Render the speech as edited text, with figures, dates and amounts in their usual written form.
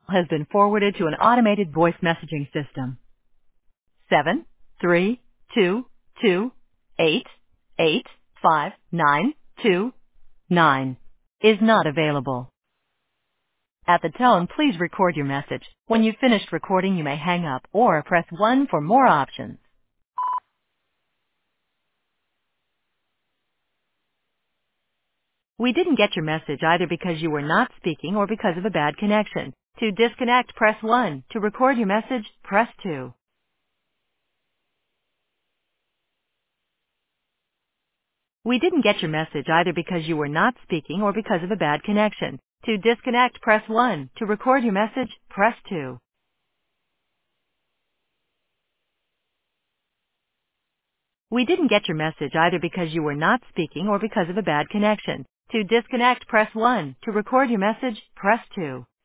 has been forwarded to an automated voice messaging system. 732288592 is not available. At the tone, please record your message. When you've finished recording, you may hang up or press 1 for more options. We didn't get your message either because you were not speaking or because of a bad connection. To disconnect, press 1. To record your message, press 2. We didn't get your message either because you were not speaking or because of a bad connection. To disconnect, press 1. To record your message, press 2. We didn't get your message either because you were not speaking or because of a bad connection. To disconnect, press 1. To record your message, press 2.